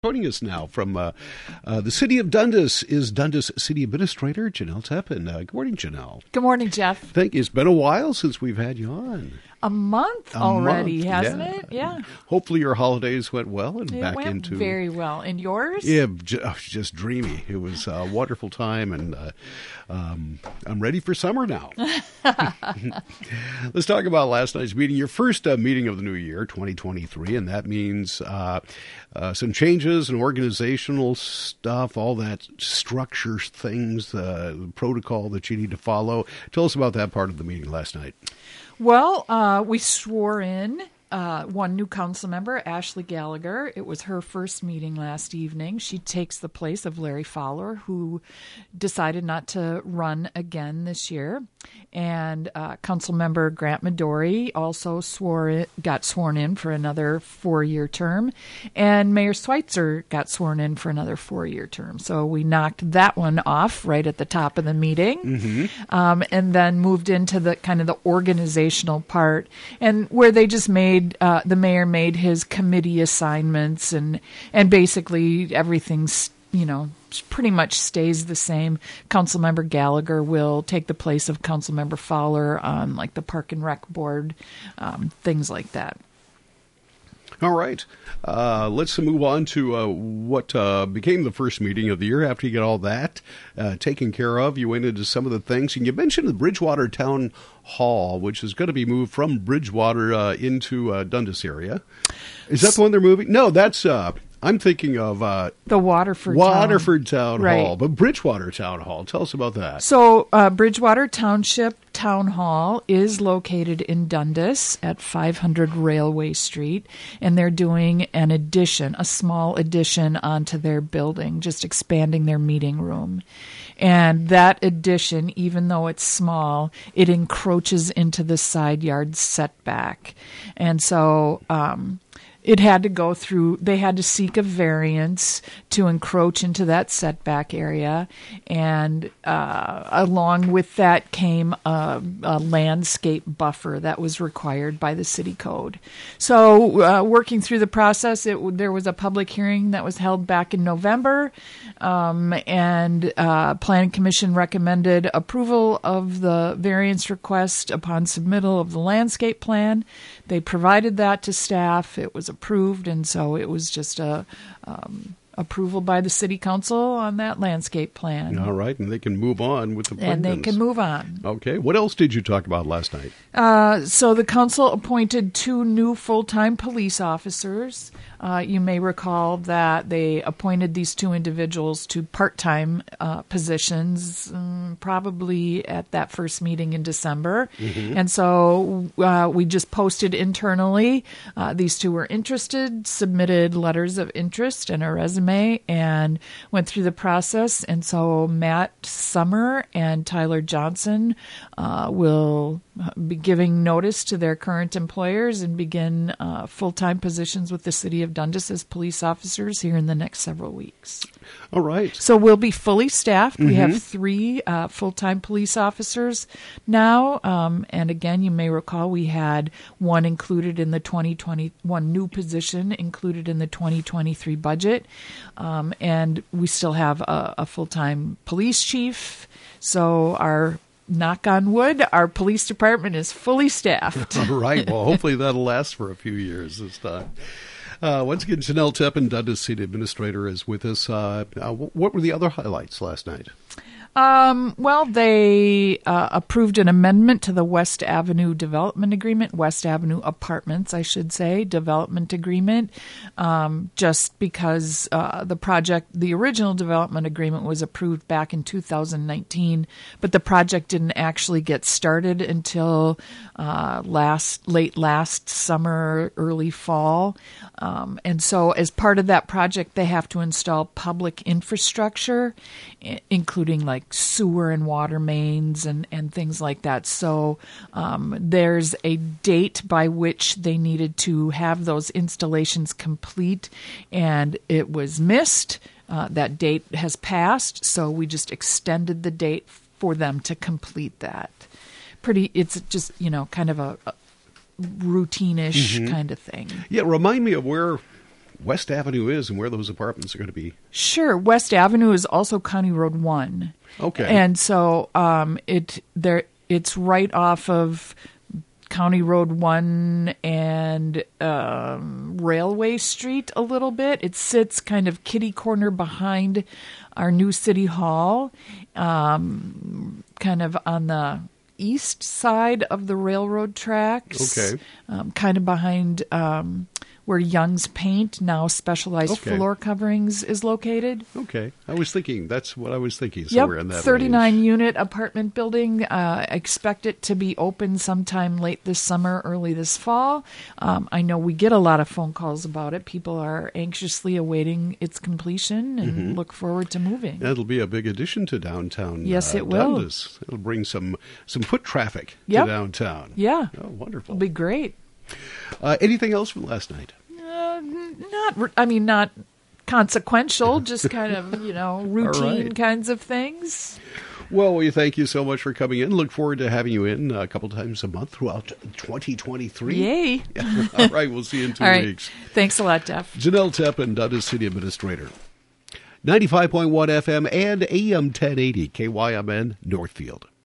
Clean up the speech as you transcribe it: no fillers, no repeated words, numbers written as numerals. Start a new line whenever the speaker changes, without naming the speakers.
Joining us now from the city of Dundas is Dundas City Administrator Janelle Teppan. Good morning, Janelle.
Good morning, Jeff.
Thank you. It's been a while since we've had you on.
A month already, hasn't it? Yeah.
Hopefully your holidays went well and
It
back
went
into
very well. And yours?
Yeah, just dreamy. It was a wonderful time, and I'm ready for summer now. Let's talk about last night's meeting, your first meeting of the new year, 2023, and that means some changes and organizational stuff, all that structure things, the protocol that you need to follow. Tell us about that part of the meeting last night.
Well, we swore in one new council member, Ashley Gallagher. It was her first meeting last evening. She takes the place of Larry Fowler, who decided not to run again this year. And council member Grant Midori also got sworn in for another 4-year term. And Mayor Schweitzer got sworn in for another 4-year term. So we knocked that one off right at the top of the meeting. Mm-hmm. And then moved into the kind of the organizational part, and where they just the mayor made his committee assignments, and basically everything's, pretty much stays the same. Councilmember Gallagher will take the place of Councilmember Fowler on like the Park and Rec Board, things like that.
All right. Let's move on to what became the first meeting of the year. After you get all that taken care of, you went into some of the things. And you mentioned the Bridgewater Town Hall, which is going to be moved from Bridgewater into Dundas area. Is that the one they're moving? No, that's... I'm thinking of
the Waterford
Town
right.
Hall, but Bridgewater Town Hall. Tell us about that.
So Bridgewater Township Town Hall is located in Dundas at 500 Railway Street, and they're doing a small addition onto their building, just expanding their meeting room. And that addition, even though it's small, it encroaches into the side yard setback. And so... they had to seek a variance to encroach into that setback area. And along with that came a landscape buffer that was required by the city code. So working through the process, there was a public hearing that was held back in November. And Planning Commission recommended approval of the variance request upon submittal of the landscape plan. They provided that to staff. It was approved, and so it was just approval by the city council on that landscape plan.
All right, and they can move on with the plans.
And they can move on.
Okay. What else did you talk about last night?
So the council appointed 2 new full-time police officers. You may recall that they appointed these 2 individuals to part-time positions, probably at that first meeting in December. Mm-hmm. And so we just posted internally. These 2 were interested, submitted letters of interest and a resume, and went through the process. And so Matt Summer and Tyler Johnson will be giving notice to their current employers and begin full-time positions with the city of Dundas as police officers here in the next several weeks.
All right.
So we'll be fully staffed.
Mm-hmm.
We have 3 full-time police officers now. And again, you may recall we had one included in the 2021 new position included in the 2023 budget. And we still have a full-time police chief. So knock on wood, our police department is fully staffed.
All right. Well, hopefully that'll last for a few years this time. Once again, Janelle Teppan, Dundas City Administrator, is with us. What were the other highlights last night?
Well, they approved an amendment to the West Avenue Development Agreement, West Avenue Apartments, I should say, Development Agreement, just because the original development agreement was approved back in 2019, but the project didn't actually get started until late last summer, early fall. And so as part of that project, they have to install public infrastructure, including like sewer and water mains and things like that. So there's a date by which they needed to have those installations complete, and it was missed. That date has passed, so we just extended the date for them to complete that. It's just, kind of a routine-ish kind of thing.
Yeah, remind me of where West Avenue is and where those apartments are going to be.
Sure. West Avenue is also County Road 1.
Okay.
And so it's right off of County Road 1 and Railway Street a little bit. It sits kind of kitty corner behind our new city hall, kind of on the east side of the railroad tracks.
Okay.
Kind of behind where Young's Paint, now Specialized Floor Coverings, is located.
Okay. That's what I was thinking,
Yep,
somewhere in that
39-unit apartment building. Expect it to be open sometime late this summer, early this fall. I know we get a lot of phone calls about it. People are anxiously awaiting its completion and look forward to moving.
That'll be a big addition to downtown.
Yes, it will.
Dundas. It'll bring some foot traffic to downtown.
Yeah.
Oh, wonderful.
It'll be great.
Anything else from last night?
Not consequential, just kind of, routine kinds of things.
Well, we thank you so much for coming in. Look forward to having you in a couple times a month throughout 2023.
Yay.
All right, we'll see you in 2 weeks.
Thanks a lot, Jeff.
Janelle Teppan, Dundas City Administrator. 95.1 FM and AM 1080 KYMN Northfield.